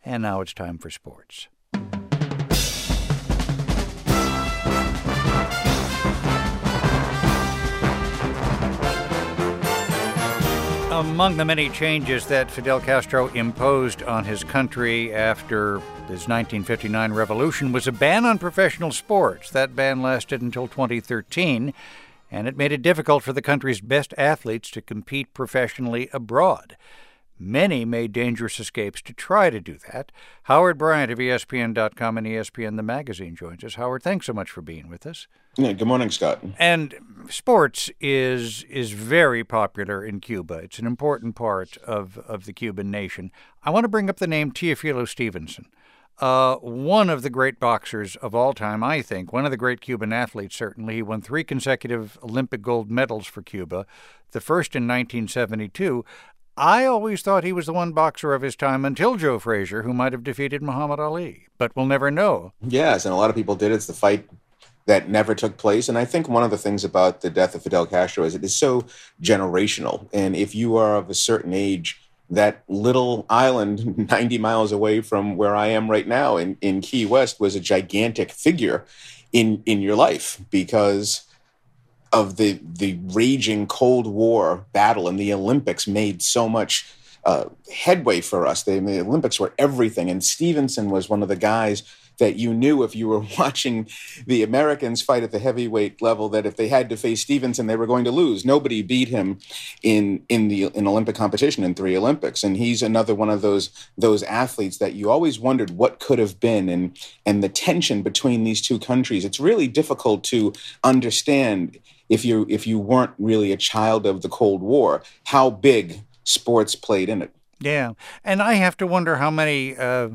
And now it's time for sports. Among the many changes that Fidel Castro imposed on his country after his 1959 revolution was a ban on professional sports. That ban lasted until 2013, and it made it difficult for the country's best athletes to compete professionally abroad. Many made dangerous escapes to try to do that. Howard Bryant of ESPN.com and ESPN the Magazine joins us. Howard, thanks so much for being with us. Yeah, good morning, Scott. And sports is very popular in Cuba. It's an important part of the Cuban nation. I want to bring up the name Teofilo Stevenson, one of the great boxers of all time, I think, one of the great Cuban athletes, certainly. He won 3 consecutive Olympic gold medals for Cuba, the first in 1972. I always thought he was the one boxer of his time until Joe Frazier, who might have defeated Muhammad Ali. But we'll never know. Yes, and a lot of people did. It's the fight that never took place. And I think one of the things about the death of Fidel Castro is it is so generational. And if you are of a certain age, that little island 90 miles away from where I am right now in Key West was a gigantic figure in your life because of the raging Cold War battle, and the Olympics made so much headway for us. The Olympics were everything, and Stevenson was one of the guys that you knew if you were watching the Americans fight at the heavyweight level that if they had to face Stevenson, they were going to lose. Nobody beat him in Olympic competition in 3 Olympics, and he's another one of those athletes that you always wondered what could have been, and the tension between these two countries. It's really difficult to understand if you weren't really a child of the Cold War, how big sports played in it. Yeah, and I have to wonder how many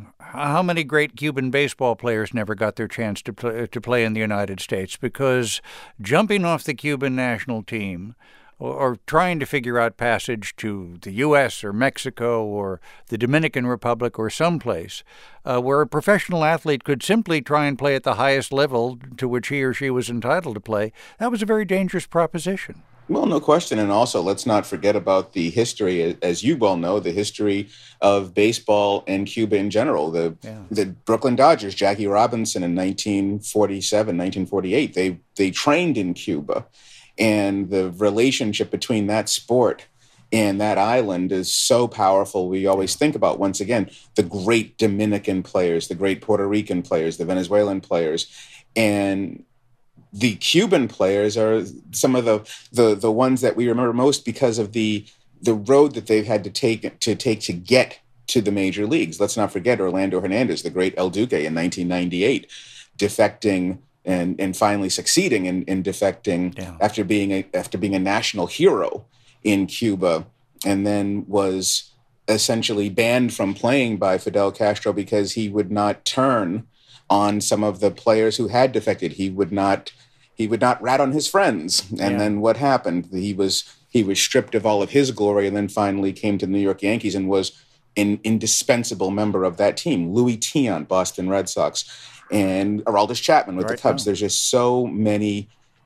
great Cuban baseball players never got their chance to play in the United States, because jumping off the Cuban national team or trying to figure out passage to the U.S. or Mexico or the Dominican Republic or someplace where a professional athlete could simply try and play at the highest level to which he or she was entitled to play, that was a very dangerous proposition. Well, no question. And also, let's not forget about the history, as you well know, the history of baseball and Cuba in general. The Brooklyn Dodgers, Jackie Robinson in 1947, 1948, they trained in Cuba. And the relationship between that sport and that island is so powerful. We always think about, once again, the great Dominican players, the great Puerto Rican players, the Venezuelan players. And the Cuban players are some of the ones that we remember most because of the road that they've had to take to get to the major leagues. Let's not forget Orlando Hernandez, the great El Duque in 1998, defecting and finally succeeding in defecting after being a national hero in Cuba, and then was essentially banned from playing by Fidel Castro because he would not turn on some of the players who had defected. He would not rat on his friends. And then what happened? He was stripped of all of his glory, and then finally came to the New York Yankees and was an indispensable member of that team. Louis Tiant, Boston Red Sox, and Aroldis Chapman with the Cubs. There's just so many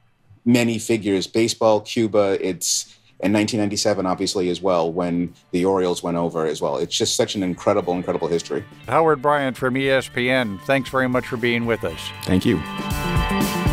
figures. Baseball, Cuba, it's in 1997, obviously, as well, when the Orioles went over as well. It's just such an incredible history. Howard Bryant from ESPN, thanks very much for being with us. Thank you.